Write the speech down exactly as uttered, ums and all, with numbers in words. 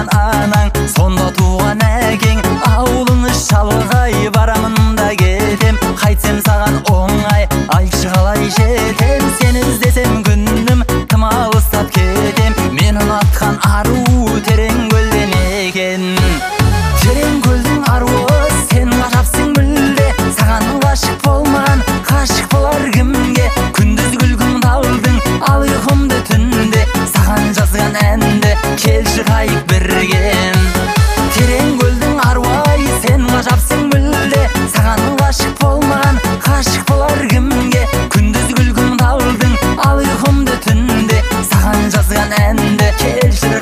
саған анаң, сонда туған әкең. Ауылыңыз шалғай, барамын да кетем, қайтсем саған оңай, айтшы қалай жетем. Сені іздесем күнім тым алыстап кетем, мен ұнатқан ару терең көлден екен. Терең көлдің аруы сен ғажапсың мүлде, саған ғашық болман, ғашық болар кімге? Күндіз күлкіңді алдың, ал ұйқымды түнде, саған жазған әнді келші қайық бірген. Терең көлдің аруы сен ғажапсың мүлде, саған ғашық болман, ғашық болар кімге? Күндіз күлкіңді алдың, ал ұйқымды түнде, саған жазған әнді келші